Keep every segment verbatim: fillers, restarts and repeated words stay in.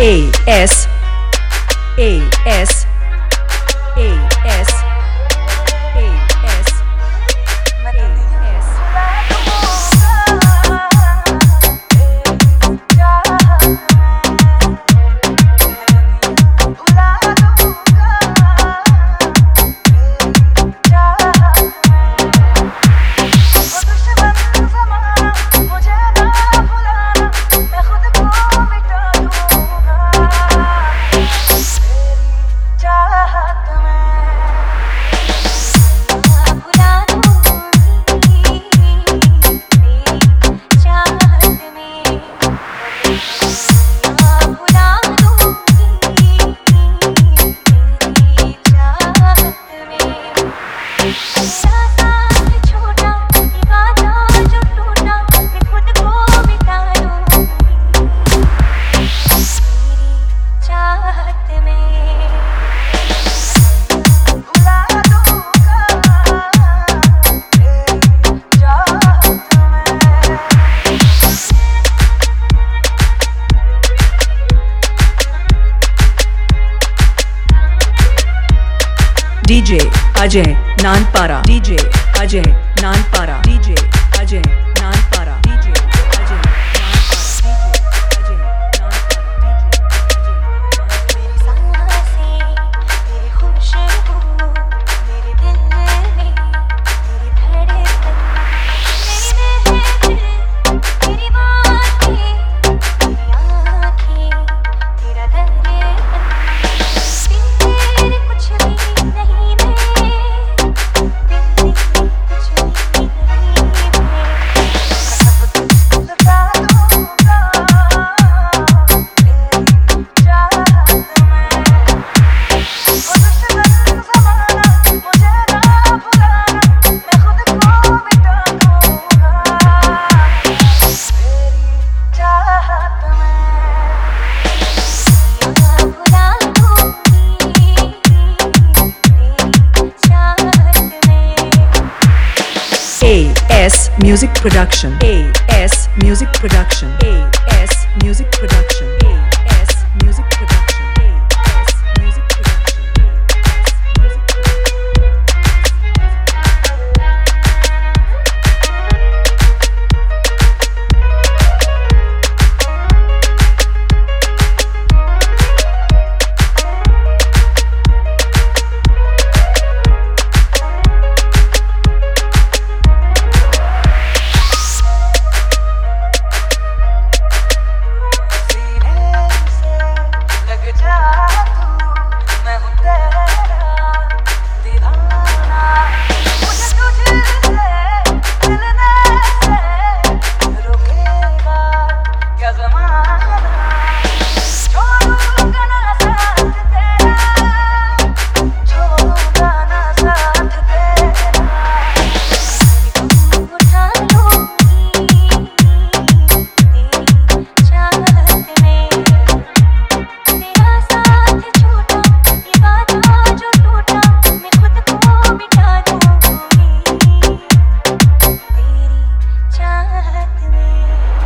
A S A S A S A S D J Ajay Nanpara D J Ajay Nanpara D J Ajay Nanpara D J Ajay A S Music Production A S Music Production A S Music Production A S Music Production A S Music Production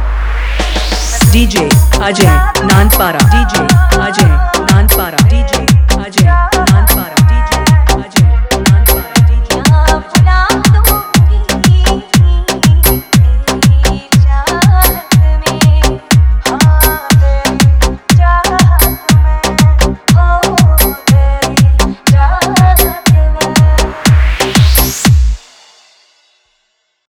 D J Ajay Nanpara D J Ajay Nanpara D J